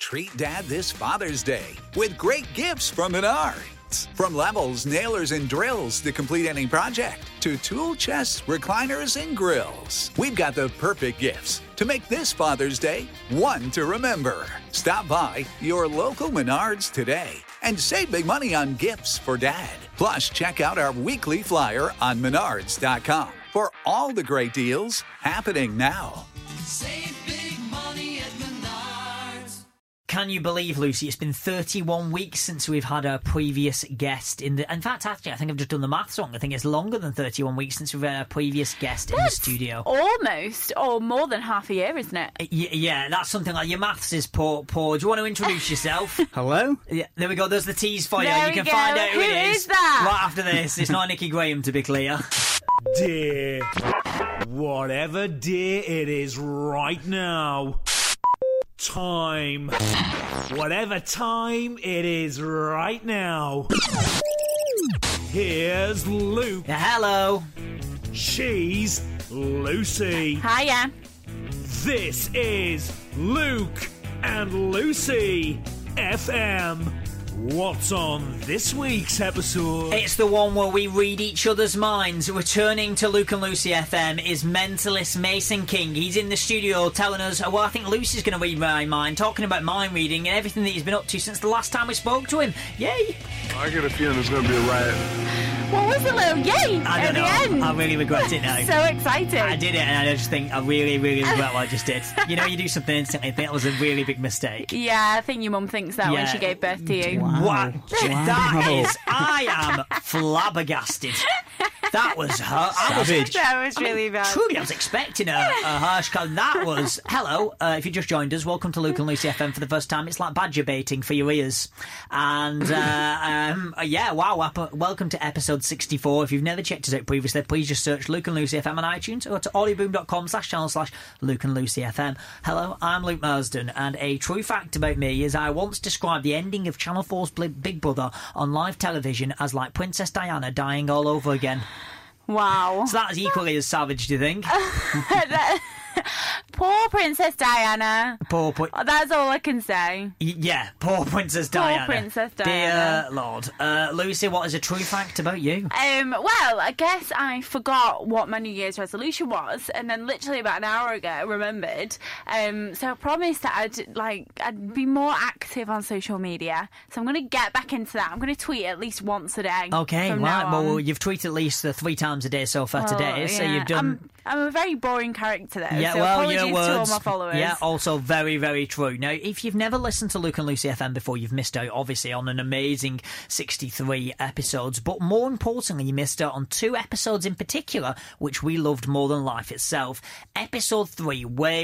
Treat Dad this Father's Day with great gifts from Menards. From levels, nailers, and drills to complete any project, to tool chests, recliners, and grills. We've got the perfect gifts to make this Father's Day one to remember. Stop by your local Menards today and save big money on gifts for Dad. Plus, check out our weekly flyer on menards.com for all the great deals happening now. Save big money at Menards. Can you believe, Lucy, it's been 31 weeks since we've had our previous guest in fact, actually, I think I've just done the maths wrong. I think it's longer than 31 weeks since we've had our previous guest in the studio. Almost, or more than half a year, isn't it? Yeah, that's something like your maths is poor. Do you want to introduce yourself? Hello? Yeah, there we go. There's the tease for you. There You can we find go. out who it Who is is that? right after this. It's not Nicky Graham, to be clear. Dear, whatever dear it is right now. Time. Whatever time it is right now. Here's Luke. Hello. She's Lucy. Hiya. This is Luke and Lucy FM. What's on this week's episode? It's the one where we read each other's minds. Returning to Luke and Lucy FM is mentalist Mason King. He's in the studio telling us, well, I think Lucy's going to read my mind, talking about mind reading and everything that he's been up to since the last time we spoke to him. Yay! I get a feeling there's going to be a riot. What was the little yay I at don't know. the end? I really regret it now. So excited. I did it and I just think I really, really regret what I just did. You know, you do something instantly, think it was a really big mistake. Yeah, I think your mum thinks that when she gave birth to you. Wow. That is, I am flabbergasted. That was her. That was really bad. Truly, I was expecting a harsh call. That was, hello, if you just joined us, welcome to Luke and Lucy FM for the first time. It's like badger baiting for your ears. And, yeah, wow, welcome to episode 64. If you've never checked us out previously, please just search Luke and Lucy FM on iTunes or to audioboom.com/channel/Luke and Lucy FM. Hello, I'm Luke Marsden, and a true fact about me is I once described the ending of Channel 4's Big Brother on live television as like Princess Diana dying all over again. Wow. So that's equally as savage, do you think? Poor Princess Diana. That's all I can say. Yeah, poor Princess Diana. Poor Princess Diana. Dear Lord. Lucy, what is a true fact about you? Well, I guess I forgot what my New Year's resolution was, and then literally about an hour ago I remembered. So I promised that I'd be more active on social media. So I'm going to get back into that. I'm going to tweet at least once a day. Okay, from right. now on. Well, you've tweeted at least 3 times a day so far today. Yeah. So you've done. I'm a very boring character, though. Yeah, so well, apologies your words. to all my followers. Yeah, also very, very true. Now, if you've never listened to Luke and Lucy FM before, you've missed out, obviously, on an amazing 63 episodes. But more importantly, you missed out on 2 episodes in particular, which we loved more than life itself. Episode 3,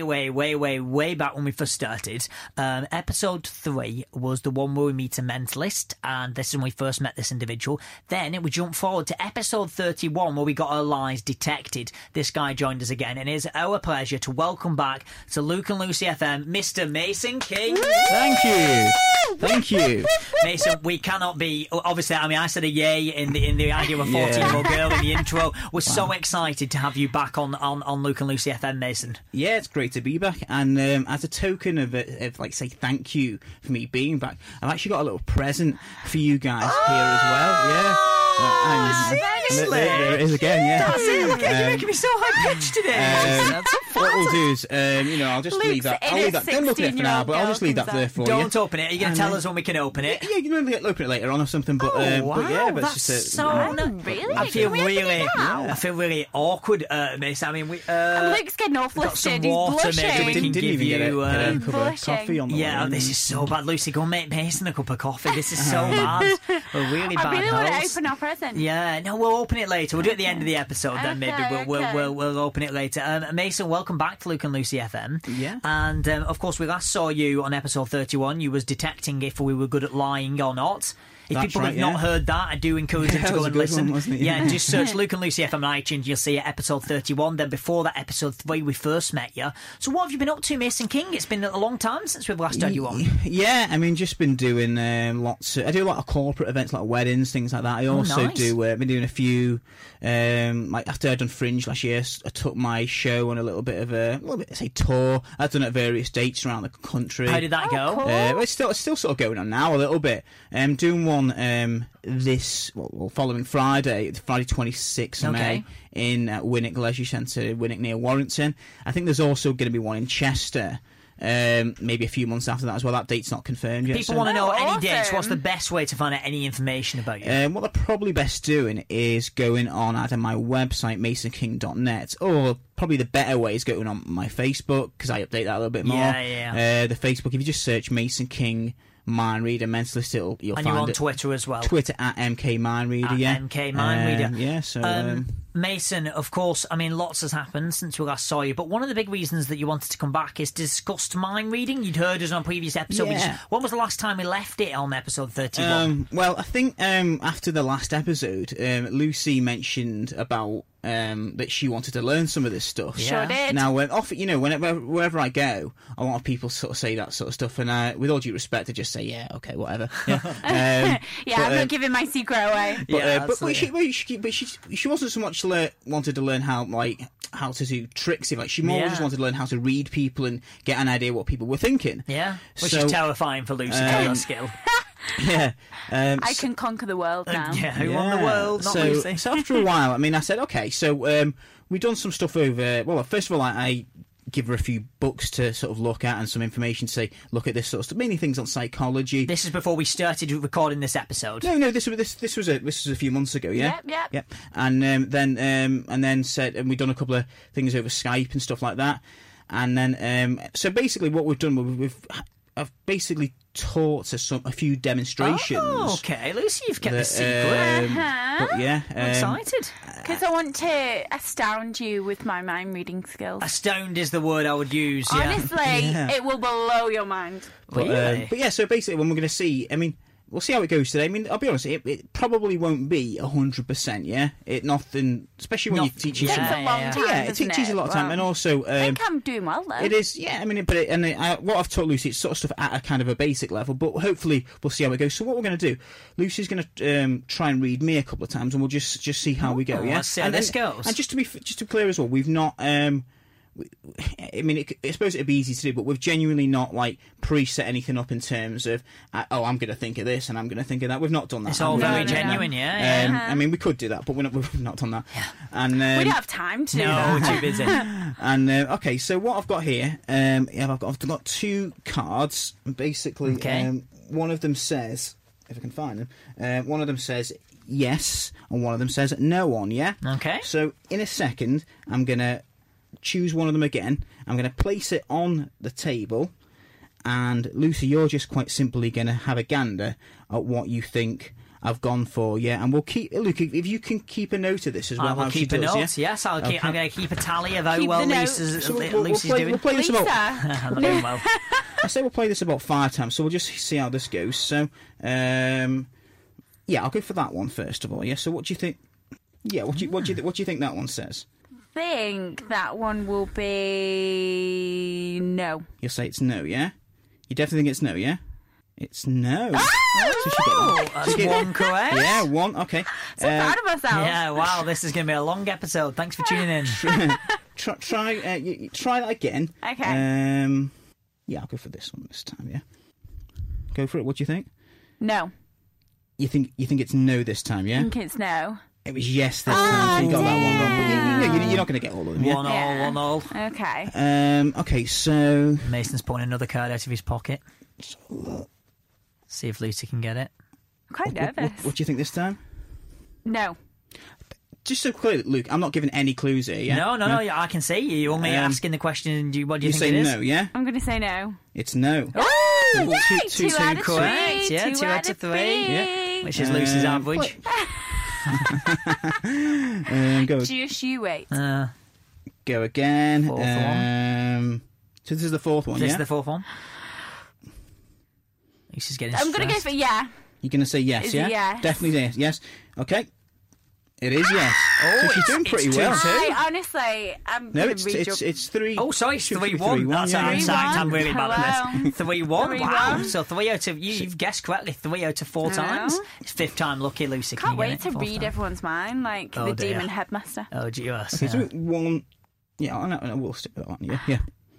way back when we first started. Episode 3 was the one where we meet a mentalist, and this is when we first met this individual. Then we jump forward to episode 31, where we got our lies detected. This guy joined us again, and it is our pleasure to welcome back to Luke and Lucy FM, Mr. Mason King. Thank you. Mason, we cannot be, obviously, I mean, I said a yay in the idea of a 14-year-old girl in the intro. We're so excited to have you back on Luke and Lucy FM, Mason. Yeah, it's great to be back, and as a token of say thank you for me being back, I've actually got a little present for you guys here as well. Yeah. Seriously? There it is again, yeah. That's it. Look at you making me so high-pitched today. That's so what we'll fun. do is, I'll just leave that. I'll leave that. Don't look at it for now, but I'll just leave that there for you. Don't open it. Are you going to tell us when we can open it? Yeah, you can open it later on or something. But, wow, but yeah, but that's it's just Really? I feel I feel really awkward, Mason. I mean, Luke's getting all got some flustered. He's water, maybe we blushing. can didn't give even get you. a cup of blushing. coffee on the Yeah, way. this is so bad. Lucy, go make Mason a cup of coffee. This is so bad. We're really bad I really want to hosts. open our present. Yeah, no, we'll open it later. We'll do it at the end of the episode. Then maybe Okay. we'll open it later. Mason, welcome back to Luke and Lucy FM. Yeah. And of course, we last saw you on episode 31. You was detecting if we were good at lying or not. If That's people right, have not yeah. heard that, I do encourage them Yeah, to that go was a and good listen. one, wasn't it? Yeah, Yeah. just search Luke and Lucy FM on iTunes. You'll see it, episode 31. Then before that, episode 3, we first met you. So what have you been up to, Mason King? It's been a long time since we've last had you on. Yeah, I mean, just been doing lots. I do a lot of corporate events, like weddings, things like that. I also nice. do. Been doing a few. Like after I'd done Fringe last year, I took my show on a little bit of a tour. I've done it at various dates around the country. How did that go? cool. It's still sort of going on now a little bit. Doing one following Friday 26th of Okay. May in Winnick Leisure Centre, Winnick near Warrington. I think there's also going to be one in Chester. Maybe a few months after that as well. That date's not confirmed yet. People so- want to know any awesome. dates. What's the best way to find out any information about you? What they're probably best doing is going on either my website, masonking.net, or probably the better way is going on my Facebook, because I update that a little bit more. Yeah. The Facebook, if you just search Mason King Mind Reader Mentalist, you'll And find you're on it. Twitter as well. Twitter at MK Mind Reader, At yeah. MK Mind Reader. Yeah, so... Mason, of course, I mean, lots has happened since we last saw you, but one of the big reasons that you wanted to come back is discussed mind reading. You'd heard us on a previous episode. Yeah. When was the last time we left it on episode 31? Well, I think after the last episode, Lucy mentioned about that she wanted to learn some of this stuff. Yeah. Sure did. Now, wherever I go, a lot of people sort of say that sort of stuff, and with all due respect, I just say, yeah, okay, whatever. Yeah, I'm not giving my secret away. but she wasn't so much wanted to learn how to do tricks. She more Yeah. just wanted to learn how to read people and get an idea what people were thinking. Yeah, which So- is terrifying for Lucy, that skill. Yeah. I can conquer the world now. Yeah, who won the world? Not so, Lucy. so after a while, I mean, I said, okay, so we've done some stuff over. Well, first of all, I give her a few books to sort of look at and some information to say, look at this sort of stuff, mainly things on psychology. This is before we started recording this episode. No, this was a few months ago, yeah. Yep. And then said, and we've done a couple of things over Skype and stuff like that. And then, so basically, what we've done, I've basically taught a few demonstrations. Oh, okay, Lucy, you've kept the that, secret. But yeah, I'm excited. Because I want to astound you with my mind reading skills. Astound is the word I would use. Yeah. Honestly, Yeah. it will blow your mind. Really? But yeah, so basically, when we're going to see, I mean, we'll see how it goes today. I mean, I'll be honest, it probably won't be 100%. Yeah, nothing, especially when you teach It takes Yeah, a long yeah. time. Yeah, it doesn't takes a lot of time, Well, and also I think I'm doing well though. it is. Yeah, I mean, what I've taught Lucy, it's sort of stuff at a kind of a basic level, but hopefully we'll see how it goes. So what we're going to do, Lucy's going to try and read me a couple of times, and we'll just see how we go. Yeah, let's see how this goes. And just to be clear as well, we've not. I mean, I suppose it'd be easy to do, but we've genuinely not preset anything up in terms of, I'm going to think of this and I'm going to think of that. We've not done that. It's all have we? very no. genuine, yeah. I mean, we could do that, but we've not done that. And we don't have time to do No, that. we're too busy. and okay, so what I've got here, I've got two cards. Basically, Okay. one of them says, if I can find them, one of them says yes, and one of them says no on. Yeah. Okay. So in a second, I'm gonna choose one of them again. I'm gonna place it on the table, and Lucy, you're just quite simply gonna have a gander at what you think I've gone for, yeah, and we'll keep. Look, if you can keep a note of this as well, I will how keep she a does, note. yeah? Yes, I'm going to keep a tally of how Keep well the note. Lucy's So we'll doing. play this about. Lisa, I'm not doing well. I say we'll play this about 5 times, so we'll just see how this goes. So, yeah, I'll go for that one first of all. Yeah. So, what do you think? Yeah. What do you think that one says? think that one will be no. You'll say it's no. Yeah. You definitely think it's no. Yeah. It's no. Ah! So she get one. That's one correct. Yeah, one. Okay. So proud of ourselves. Yeah, wow, this is going to be a long episode. Thanks for tuning in. Try that again. Okay. Yeah, I'll go for this one this time. Yeah. Go for it. What do you think? No. You think it's no this time? I Yeah. think it's no. It was yes this time. So you got that one wrong. But you're not going to get all of them. Yeah. 1-1. Okay. Okay, so Mason's pulling another card out of his pocket. See if Lucy can get it. I'm quite nervous. what do you think this time? No. Just so clear, Luke, I'm not giving any clues here. Yeah. No, I can see you. You're only asking the question. What do you You think say it is? no, yeah? I'm going to say no. It's no. Oh, Two- yay! two- Two two out of correct. three. Yeah, two out of 3. Yeah. Which is Lucy's average. Go Just you wait. go again. Fourth one. So this is the fourth one, This yeah? is the fourth one. Lucy's getting I'm going to go stressed. for yeah. You're going to say yes, Is it yeah? yes? Definitely yes. Okay. It is yes. So she's doing pretty it's well. 2-2. I honestly, I'm No, going to read your... it's 3. Oh, sorry, it's should be 3-1. That's yeah, I'm yeah. psyched. I'm really bad at Hello. this. 3-1. Wow. 3-1. So 3 out of you've guessed correctly. 3 out of 4 I times. know. It's 5th time lucky, Lucy. Can Can't you get wait it? to 4th read time. everyone's mind, like Oh, the dear. demon headmaster. Oh, GUS. Okay, so 1. Yeah, I we'll stick with that one. Yeah.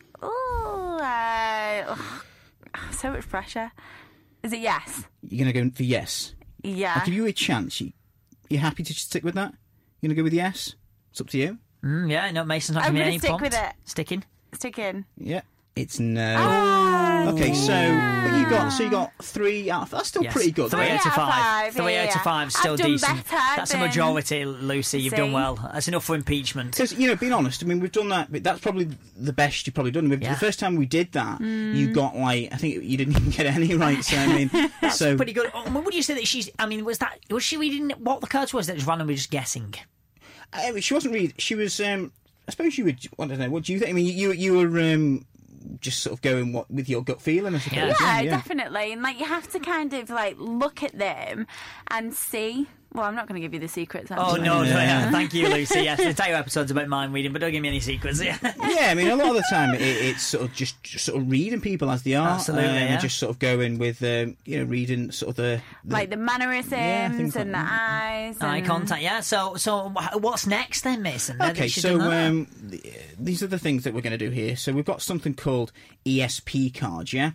Oh, so much pressure. Is it yes? You're going to go for yes. Yeah. I'll give you a chance. You happy to just stick with that? You're going to go with yes? It's up to you. Yeah, no, Mason's not I'm giving me gonna any stick prompt. with it. Sticking. Stick in. Yeah. It's no. Ah, Okay, so what you got? So you got 3 out of... That's still Yes. pretty good. 3 right? out of 5. 3 Yeah, out of yeah. 5, still I've done decent. better That's a than- majority, Lucy. You've done See? well. That's enough for impeachment. Because, being honest, I mean, we've done that, but that's probably the best you've probably done. Yeah. The first time we did that, Mm. you got, I think you didn't even get any right, so, I mean... so Pretty good. Oh, would you say that she's? I mean, was she reading what the cards was? That was randomly just guessing. She wasn't really... She was... I suppose you would... I don't know, what do you think? I mean, you were... just sort of going with your gut feeling, I suppose. Yeah, definitely. And like you have to kind of like look at them and see. Well, I'm not going to give you the secrets. Oh actually. no! Yeah. Thank you, Lucy. Yes, the entire episode's about mind reading, but don't give me any secrets. Yeah. Yeah, I mean, a lot of the time it's sort of just sort of reading people as they are, Absolutely, yeah. and just sort of going with reading sort of the Like the mannerisms things and like the eyes. Eye and- contact. Yeah. So what's next then, Mason? Now that Okay, she's so done that? these are the things that we're going to do here. So we've got something called ESP cards, yeah?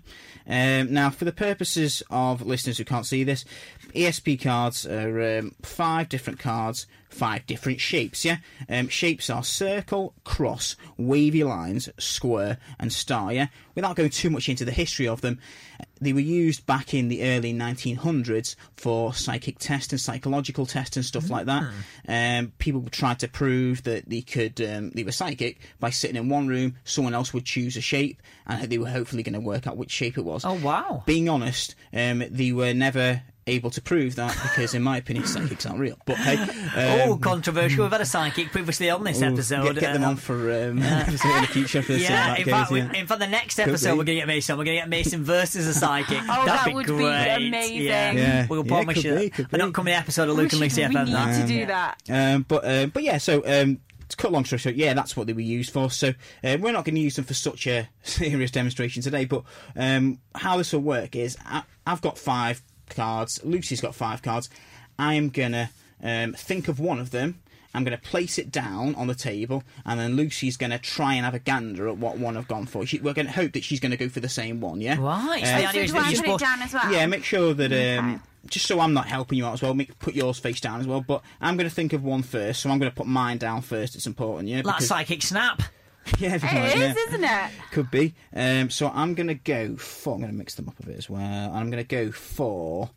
Now, for the purposes of listeners who can't see this, ESP cards are 5 different cards, 5 different shapes, yeah? Shapes are circle, cross, wavy lines, square, and star, yeah? Without going too much into the history of them, they were used back in the early 1900s for psychic tests and psychological tests and stuff like that. People tried to prove that they were psychic by sitting in one room, someone else would choose a shape, and they were hopefully going to work out which shape it was. Oh wow! Being honest, they were never able to prove that because, in my opinion, psychics aren't real. But hey, controversial. We've had a psychic previously on this episode. Get them on for episode in the future for Yeah, that in goes, fact, yeah. in fact, the next Could episode be. we're going to get Mason. We're going to get Mason versus a psychic. Oh, That'd that be would be great. amazing. Yeah, Yeah. we'll Yeah, promise could you be, that. could An be. upcoming episode of Luke and Lucy We FM. need that. to do that. But yeah, so to cut a long story short, yeah, that's what they were used for. So we're not going to use them for such a serious demonstration today. But how this will work is I've got 5 cards. Lucy's got 5 cards. I'm going to think of one of them. I'm going to place it down on the table, and then Lucy's going to try and have a gander at what one I've gone for. We're going to hope that she's going to go for the same one, yeah? Right. So Uh, the So idea is do that I you're put it supposed. down as well? Yeah, make sure that Okay. just so I'm not helping you out as well, put yours face down as well. But I'm going to think of one first, so I'm going to put mine down first. It's important, yeah. Like because- psychic snap. yeah, if you It like, is, yeah. isn't it? Could be. So I'm going to go for. I'm going to mix them up a bit as well. I'm going to go for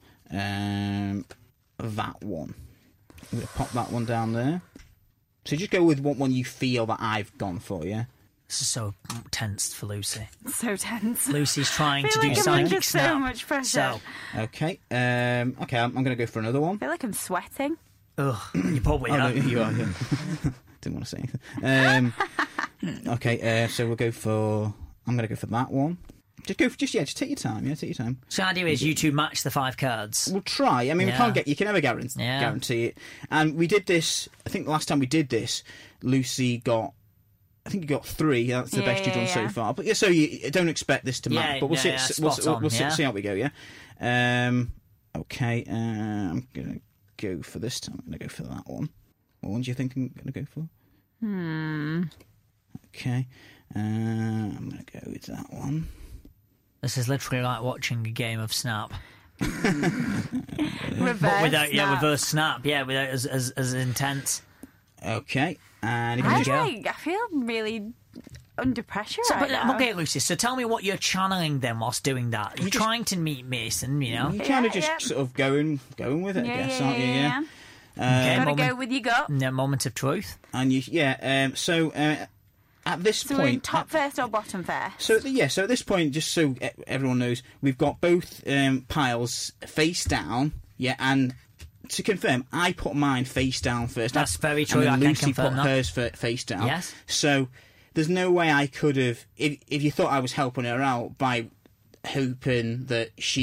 that one. I'm going to pop that one down there. So just go with what one you feel that I've gone for, yeah? This is so tense for Lucy. So tense. Lucy's trying I to feel do like I'm psychic under snap. so much pressure. So, Okay. I'm going to go for another one. I feel like I'm sweating. you probably Oh, no, are. you are, yeah. Didn't want to say anything. Okay, so we'll go for... I'm going to go for that one. Just take your time, yeah, take your time. So the idea is you two match the 5 cards. We'll try. I mean, Yeah. you can never guarantee it. And we did this, I think the last time we did this, Lucy got... I think you got 3. That's the best you've done so Yeah. far. But yeah, so you don't expect this to match. Yeah, but we'll see. yeah, We'll spot on, yeah. see how we go. Yeah. Okay. I'm gonna go for this time. I'm gonna go for that one. What one do you think I'm gonna go for? Okay. I'm gonna go with that one. This is literally like watching a game of Snap. Reverse. But without, snap. reverse Snap. Yeah, without as intense. Okay. And if There you you just, go. I feel really under pressure So, right but now. okay, Lucy. So tell me what you're channeling then whilst doing that. You're trying to meet Mason, you know. you're kind of Yeah, just yeah. sort of going with it, I guess, aren't you? Yeah. Okay, Gotta moment, go with your gut. moment of truth. And you, yeah. So at this So we're in point, top first or bottom first? So at this point, just so everyone knows, we've got both piles face down. Yeah, and to confirm, I put mine face down first. That's very true, And then I can Lucy confirm put that. hers face down. Yes. So there's no way I could have, if you thought I was helping her out by hoping that she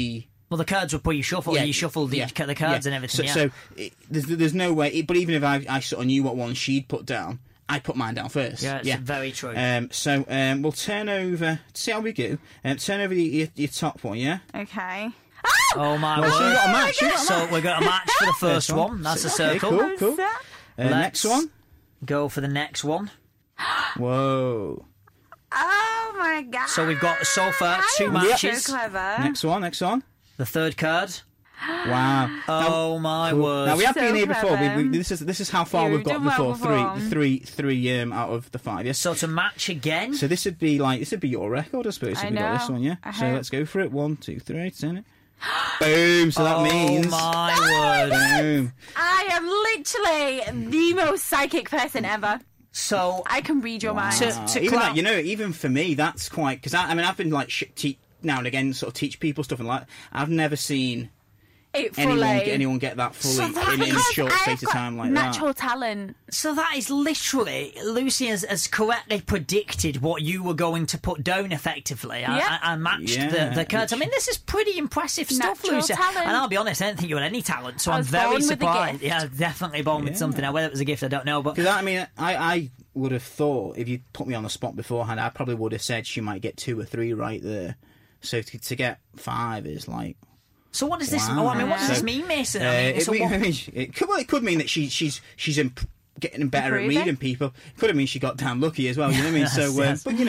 Well, the cards were pre-shuffled. Yeah, You shuffled the cards yeah. and everything. So there's no way. But even if I sort of knew what one she'd put down, I put mine down first. Yeah, it's very true. So we'll turn over. See how we go. Turn over your top one. Yeah. Okay. Oh my Well, so you word! got a match. You got a So match. we've got a match for the first one. That's a Okay, circle. cool. Next one. Go for the next one. Whoa. Oh my god. So we've got so far two I'm matches. So clever. Next one. The third card. Wow. Oh my Cool. word! Now we have So been here before. clever. This is how far Yeah, we've got we've done well before. before. Three out of the 5. Yes. So to match again. So this would be your record, I suppose. If I we got this know. one, yeah. I So hope. let's go for it. 1, 2, 3. Turn it. Boom. So that Oh means. my word! Boom. I am literally the most psychic person ever. So I can read your mind. To Even cla- that, even for me, that's quite because I've been like now and again, sort of teach people stuff and like I've never seen It fully. anyone get that fully that- in a Because short I've space of got time like natural that. talent. So that is literally Lucy has correctly predicted what you were going to put down effectively. Yeah. I matched Yeah, the cards. I mean, this is pretty impressive stuff, Natural Lucy. talent. And I'll be honest, I didn't think you had any talent, so I I'm was very born with a surprised. gift. Yeah, definitely born with something. Now, whether it was a gift, I don't know. But Because I would have thought if you put me on the spot beforehand, I probably would have said she might get 2 or 3 right there. So to get 5 is like. so what does this? Wow. Oh, I mean, what does So, this mean, Mason? I mean, so what- it could mean that she's getting better at Improving. reading people. It could have mean she got damn lucky as well. You know what I mean? Yes, So, yes. but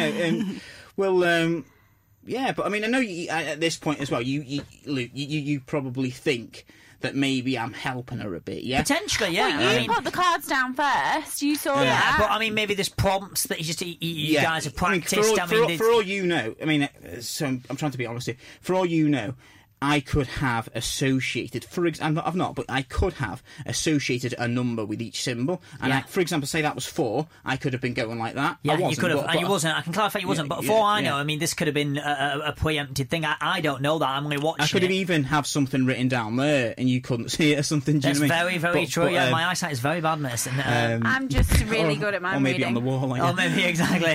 yeah. But I mean, I know at this point as well. Luke, you probably think that maybe I'm helping her a bit. Yeah. potentially, yeah. You I mean, put the cards down first. You saw yeah, that. but I mean, maybe there's prompts that you guys have practiced. For all you know, I mean, so I'm trying to be honest here. For all you know, I could have associated, I've not, but I could have associated a number with each symbol. And Yeah. for example, say that was 4, I could have been going like that. Yeah, I wasn't, you could have, but- and you but- wasn't. I can clarify you wasn't, but for all I know, I mean, this could have been a preempted thing. I don't know that. I'm only watching I could have it. even have something written down there, and you couldn't see it or something. Do That's you know what I very, mean? very But- true. but, Yeah, my eyesight is very bad, Mason. I'm just really good at my or maybe reading. on the wall. Like oh, maybe exactly.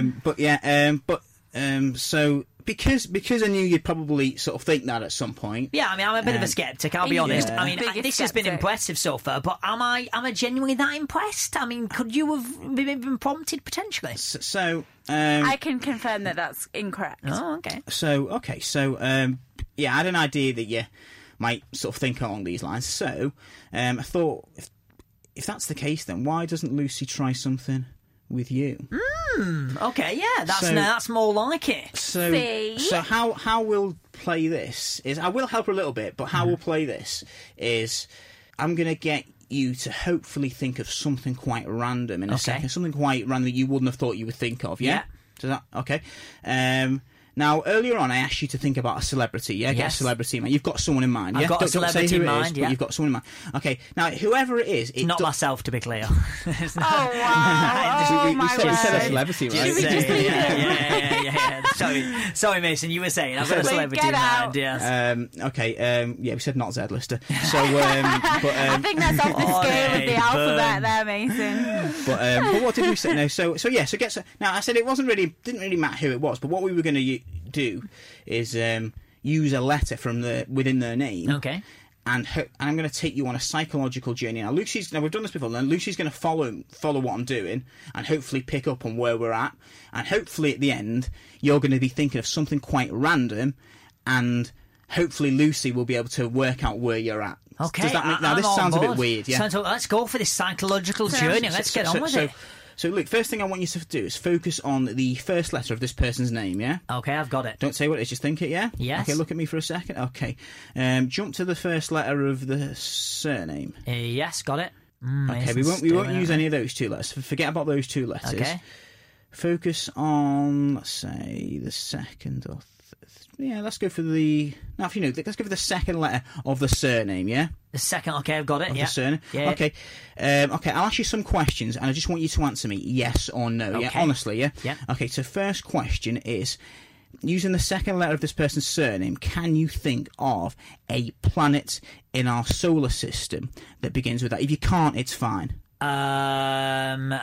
So because I knew you'd probably sort of think that at some point. Yeah, I mean, I'm a bit of a skeptic. I'll be honest. Yeah. I mean, Biggest this has been skeptic. impressive so far, but am I genuinely that impressed? I mean, could you have been prompted potentially? So I can confirm that that's incorrect. Oh, okay. okay. So yeah, I had an idea that you might sort of think along these lines. So I thought, if that's the case, then why doesn't Lucy try something with you? Okay, yeah, So- that's more like it. See? So how we'll play this is I will help her a little bit, but how we'll play this is I'm going to get you to hopefully think of something quite random in a Okay. second, something quite random that you wouldn't have thought you would think of. Yeah. Yeah. Does that okay? Now, earlier on, I asked you to think about a celebrity. Yeah, get a Yes. celebrity in mind. You've got someone in mind. I've Yeah, got a Don't say celebrity who in it is, mind, but yeah. you've got someone in mind. Okay. Now, whoever it is, it Not do- myself, to be clear. Oh, wow. Oh, we my said a word. celebrity, right? Should we just leave it? yeah. Sorry, Mason. You were saying I've got a Wait, celebrity get in out. mind. Yes. Okay. Yeah, we said not Zed Lister. So, I think that's off the Oh, scale of hey, the alphabet burn. there, Mason. but what did we say? No. So now I said it didn't really matter who it was, but what we were going to do is use a letter from within their name. Okay. And I'm going to take you on a psychological journey. Now, we've done this before. And Lucy's going to follow what I'm doing, and hopefully pick up on where we're at. And hopefully, at the end, you're going to be thinking of something quite random, and hopefully, Lucy will be able to work out where you're at. Okay. Does that make, now, I'm this on sounds a bit board. weird. Yeah. Let's go for this psychological journey. Let's get on with it. So, look, first thing I want you to do is focus on the first letter of this person's name. Yeah. Okay, I've got it. Don't say what it is, just think it, yeah? Yes. Okay, look at me for a second. Okay. Jump to the first letter of the surname. Yes, got it. Okay, we won't use any of those 2 letters. Forget about those 2 letters. Okay. Focus on, let's say, the second or yeah, let's go for the let's go for the second letter of the surname, yeah? The second, okay, I've got it. Of Yeah. the surname. Yeah. Okay. Okay, I'll ask you some questions and I just want you to answer me yes or no. Yeah, Okay. honestly, yeah? Yeah. Okay, so first question is, using the second letter of this person's surname, can you think of a planet in our solar system that begins with that? If you can't, it's fine.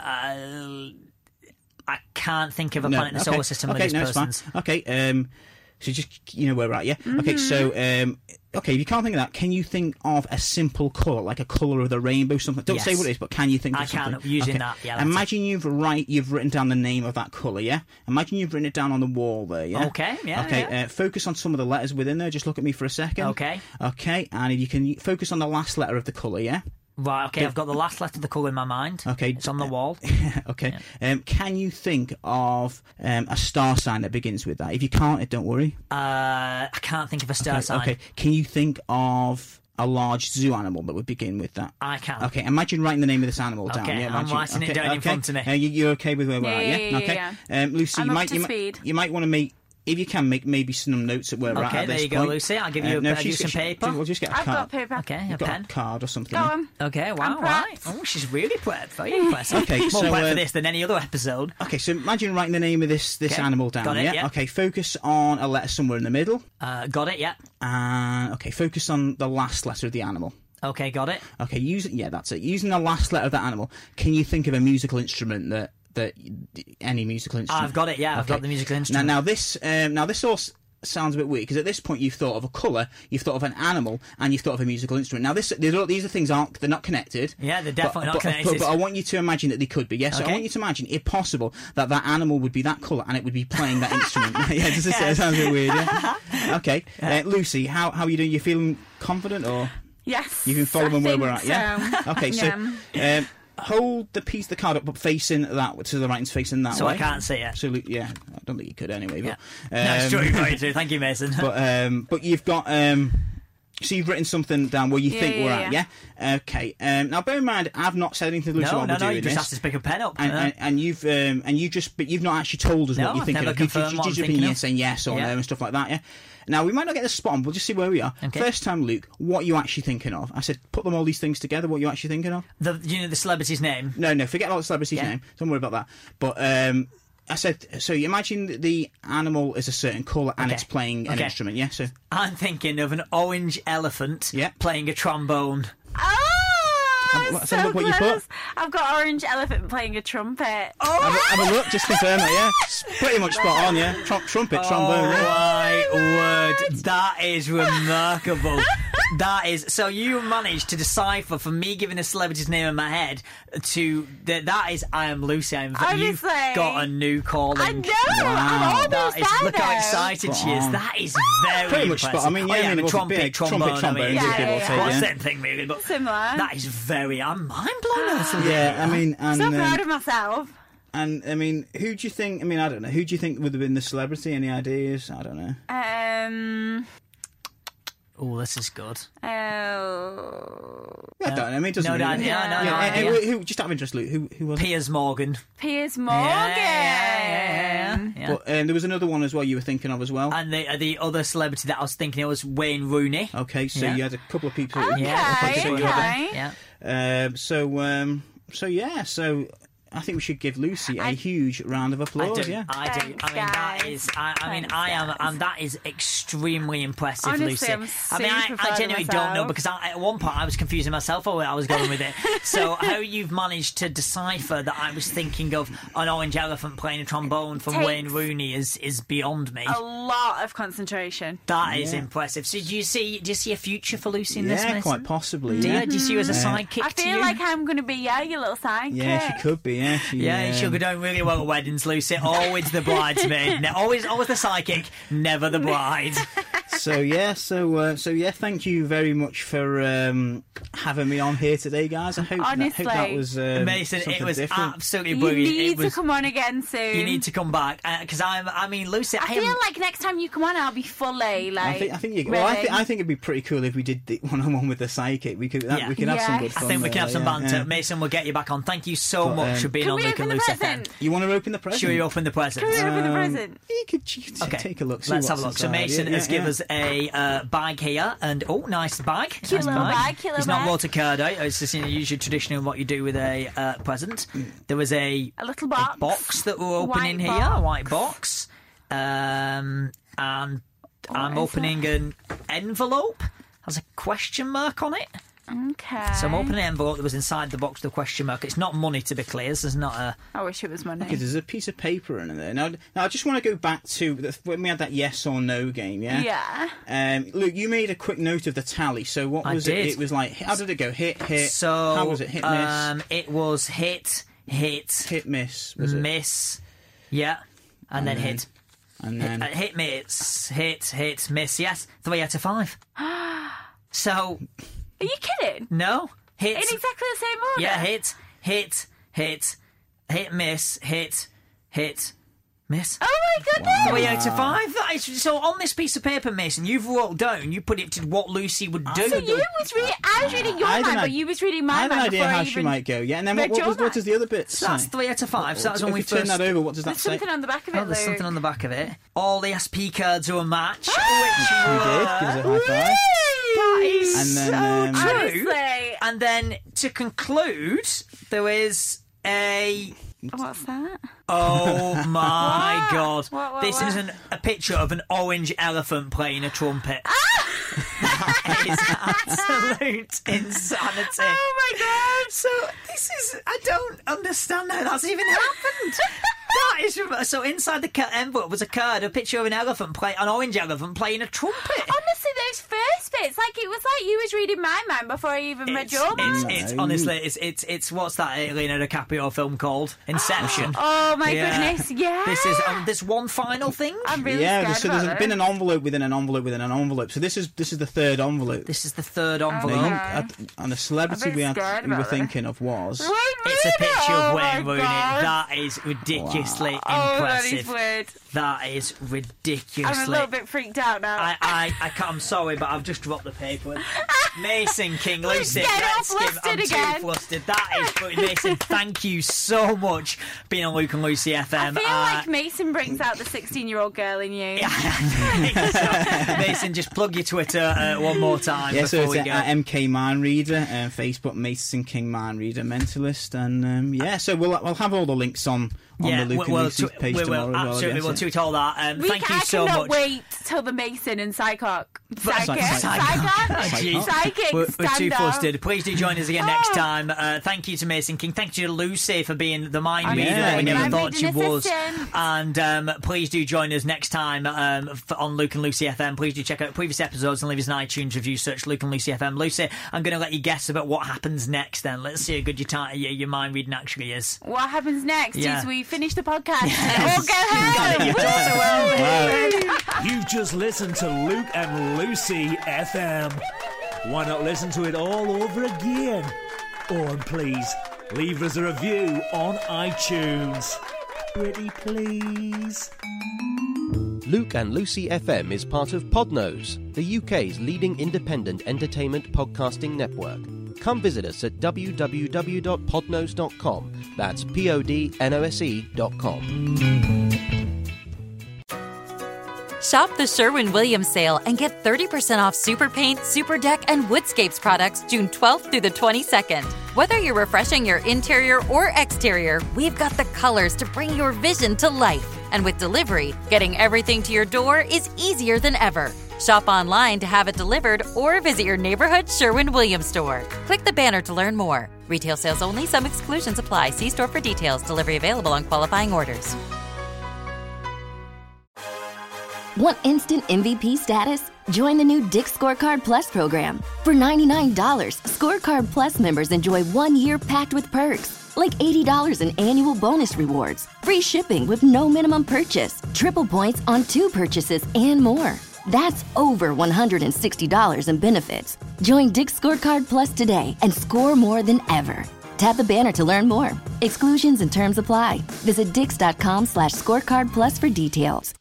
I can't think of a planet in the solar system with this no, person's. it's fine. Okay, So just, you know where we're at, yeah? Okay, so, okay, if you can't think of that, can you think of a simple colour, like a colour of the rainbow, something? Don't say Yes. what it is, but can you think of I something? can, using that, yeah, that's Imagine you've written down the name of that colour, yeah? Imagine you've written it down on the wall there, yeah? Okay, yeah, Okay, yeah. focus on some of the letters within there. Just look at me for a second. Okay. Okay, and if you can focus on the last letter of the colour, yeah? Right, okay, I've got the last letter of the colour in my mind. Okay. It's on the wall. Okay. Can you think of a star sign that begins with that? If you can't, don't worry. I can't think of a star sign. Okay. Can you think of a large zoo animal that would begin with that? I can. Okay, imagine writing the name of this animal down. Okay, Yeah, I'm imagine. writing it down in front of me. You're okay with where we're at, Yeah, yeah? yeah, Okay. yeah. Lucy, I'm you up might, to speed. you might want to make, if you can, make maybe some notes at where we're Okay, at there this you go, point. Lucy. I'll give you some paper. We'll just get a I've card. got paper. Okay, You've a got pen. a card or something. Go yeah? on. Okay, wow, I'm right. prepped. Oh, she's really prepped. Very impressive. Okay, More so, prepped for this than any other episode. Okay, so imagine writing the name of this Okay, animal down, got it, yeah. Okay, focus on a letter somewhere in the middle. Got it, yeah. Okay, focus on the last letter of the animal. Okay, got it. Okay, that's it. Using the last letter of that animal, can you think of a musical instrument that any musical instrument? I've got it, yeah. I've got the musical instrument. Now this all sounds a bit weird because at this point you've thought of a colour, you've thought of an animal, and you've thought of a musical instrument. Now these are things they're not connected. Yeah, they're definitely not connected. But I want you to imagine that they could be. Yes, so I Okay. want you to imagine, if possible, that animal would be that colour and it would be playing that instrument. Yeah, does it sounds a bit weird? Yeah. Okay, Lucy, how are you doing? You feeling confident or? Yes. You can follow I them where think we're at, yeah? so. Okay, so hold the piece of the card up, but facing that, to the right and facing that So way. I can't see it. Absolutely, yeah. I don't think you could anyway. Yeah. But, No, it's true, you've got it too. Thank you, Mason. but you've got... so you've written something down where you think we're at, yeah? Okay. Now, bear in mind, I've not said anything to Lucy while we're doing you this. just have to pick a pen up. And you've but you've not actually told us No, what you're I've thinking never of. confirmed what I'm You've just thinking been of. saying yes or Yeah. no and stuff like that. Yeah. Now we might not get the spot on. We'll just see where we are. Okay. First time, Luke. What are you actually thinking of? I said, put them all these things together. What are you actually thinking of? The celebrity's name. No, forget about the celebrity's Yeah. name. Don't worry about that. But I said, so you imagine that the animal is a certain colour and Okay. it's playing an Okay. instrument. Yeah. So I'm thinking of an orange elephant Yeah. playing a trombone. Oh, so look what you close. put. I've got orange elephant playing a trumpet. have a look. Just confirm it. Yeah. It's pretty much spot on. Yeah. Trumpet, trombone. Yeah. My word, that is remarkable. That is so. You managed to decipher from me giving a celebrity's name in my head to that is I Am Lucy. You've Honestly. got a new calling. I know. Wow. I'm almost That is, there look how though. excited she is. on. That is very Pretty much impressive. spot. I mean, yeah, oh, I mean, it wasn't trumpet, big. trombone. Trumpet, I mean, yeah, give or take, well, yeah. same thing, really. But Similar. that is very. I'm mind blown. Awesome. Yeah. I mean, and So proud of myself. and I mean, who do you think? I mean, I don't know. Who do you think would have been the celebrity? Any ideas? I don't know. Oh, this is good. I don't know. I mean, it doesn't No, really no, matter. yeah, no, Yeah, no, who, just out of interest, Luke, who was it? Piers Morgan. Piers Morgan. Yeah. But there was another one as well you were thinking of as well. And the other celebrity that I was thinking of was Wayne Rooney. Okay, so Yeah. you had a couple of people. Okay, Yeah. okay. Yeah. So I think we should give Lucy a huge round of applause. I do. Yeah. I do. Thanks, I mean, that guys. is. I mean, Thanks, I am, guys. and that is extremely impressive, Honestly, Lucy. I'm I mean, super proud I of genuinely don't know myself. because at one point I was confusing myself on where I was going with it. So how you've managed to decipher that I was thinking of an orange elephant playing a trombone from Takes- Wayne Rooney is beyond me. A lot of concentration. That is Yeah. impressive. So do you see a future for Lucy in this? Yeah, Mason? quite possibly. Do yeah. you? Do you see her as a sidekick I to feel you? like I'm going to be your little sidekick. Yeah, she could be. Yeah, Yeah, she'll go down really well at weddings, Lucy. Always the bridesmaid, always the psychic, never the bride. So yeah, thank you very much for having me on here today, guys. I hope, Honestly. that was Mason, it something was different. absolutely You brilliant. need It was, to come on again soon. you need to come back because I mean, Lucy. I feel like next time you come on, I'll be fully like. I think you. Well, I ready. think it'd be pretty cool if we did the one-on-one with the psychic. We could Yeah. we could have some good Yes. fun. I think we can have some there, banter. yeah. Mason, we'll get you back on. Thank you so But, much for being Can on we Luke open and the Lucy FM. present? You want to open the present? Should we open the present? Can we open the present? You could Okay, take a look. See let's have what's a look. So inside. Mason Yeah, has yeah, given us a bag here, and nice bag. Cute Nice little bag, cute It's little not bag. wrote a card out. It's just usually traditional what you do with a present. There was a little box. that we're opening White here, box. a white box, and I'm is opening an envelope. Has a question mark on it. Okay. So I'm opening an envelope that was inside the box with a question mark. It's not money, to be clear. There's not a... I wish it was money. Okay, there's a piece of paper in there. Now I just want to go back to when we had that yes or no game, yeah? Yeah. Luke, you made a quick note of the tally. So what was it? It was like, how did it go? Hit. So, how was it? Hit, miss? It was hit, miss, was it? Miss, yeah, and then hit. And then... Hit, miss, hit, miss, yes. 3 out of 5. So... Are you kidding? No. Hit. In exactly the same order? Yeah, hit, miss, hit, miss. Oh my goodness! 3 out of 5. That is, so on this piece of paper, Mason, you've wrote down, you predicted what Lucy would do. So I was reading your mind, but you was reading my mind. I had an idea before how I she even might go, yeah. And then what does the other bit say? So that's 3 out of 5. So that's when we turn first... that over, what does that There's say? something on the back of it, Oh, there's Luke. something on the back of it. All the SP cards are a match, which We did. Give us a high five. That is And then, so true. Honestly. And then to conclude, there is a... What's that? Oh my God. What? This is a picture of an orange elephant playing a trumpet. That is absolute insanity. Oh my God! So this is... I don't understand how that's even happened. That is... So inside the envelope was a card, a picture of an orange elephant playing a trumpet. Honestly, those first bits, like it was like you was reading my mind before I even read your mind. It's honestly, it's what's that Leonardo DiCaprio film called? Inception. Oh my goodness, yeah. This is this one final thing. I'm really Yeah, scared so about there's it. been an envelope within an envelope within an envelope. So this is the third envelope. This is the third envelope. Now, and the celebrity I'm a bit scared we were about it. thinking of was... It's a picture of Wayne Rooney. God. That is ridiculously Oh, that is impressive. weird. That is ridiculously. I'm a little bit freaked out now. I can't, I'm sorry, but I've just dropped the paper. Mason King, Lucy, getting all let's give. I'm flustered again. too flustered. That is brilliant. Mason, thank you so much for being on Luke and Lucy FM. I feel like Mason brings out the 16-year-old girl in you. So, Mason, just plug your Twitter one more time Yeah, before so we it's go. MK Mind Reader, Facebook Mason King Mind Reader Mentalist, and so we'll have all the links on the Luke and Lucy's page we tomorrow. will, as well, absolutely, I we'll guess. tweet all that. Thank you I so cannot much. wait till the Mason and Psychic Jeez. We're too stand up. flustered. Please do join us again next time. Thank you to Mason King. Thank you to Lucy for being the mind reader that we never Mind thought she reading was. assistant. And please do join us next time on Luke and Lucy FM. Please do check out previous episodes and leave us an iTunes review. Search Luke and Lucy FM. Lucy, I'm going to let you guess about what happens next then. Let's see how good your mind reading actually is. What happens next Yeah. is we finish the podcast and all go home. You talk so well. You've just listened to Luke and Lucy FM. Why not listen to it all over again? Oh, and please, leave us a review on iTunes. Pretty please. Luke and Lucy FM is part of Podnose, the UK's leading independent entertainment podcasting network. Come visit us at www.podnose.com. That's podnose.com. Shop the Sherwin-Williams sale and get 30% off Super Paint, Super Deck, and Woodscapes products June 12th through the 22nd. Whether you're refreshing your interior or exterior, we've got the colors to bring your vision to life. And with delivery, getting everything to your door is easier than ever. Shop online to have it delivered or visit your neighborhood Sherwin-Williams store. Click the banner to learn more. Retail sales only. Some exclusions apply. See store for details. Delivery available on qualifying orders. Want instant MVP status? Join the new Dick's Scorecard Plus program. For $99, Scorecard Plus members enjoy 1 year packed with perks, like $80 in annual bonus rewards, free shipping with no minimum purchase, triple points on 2 purchases, and more. That's over $160 in benefits. Join Dick's Scorecard Plus today and score more than ever. Tap the banner to learn more. Exclusions and terms apply. Visit dix.com/scorecardplus for details.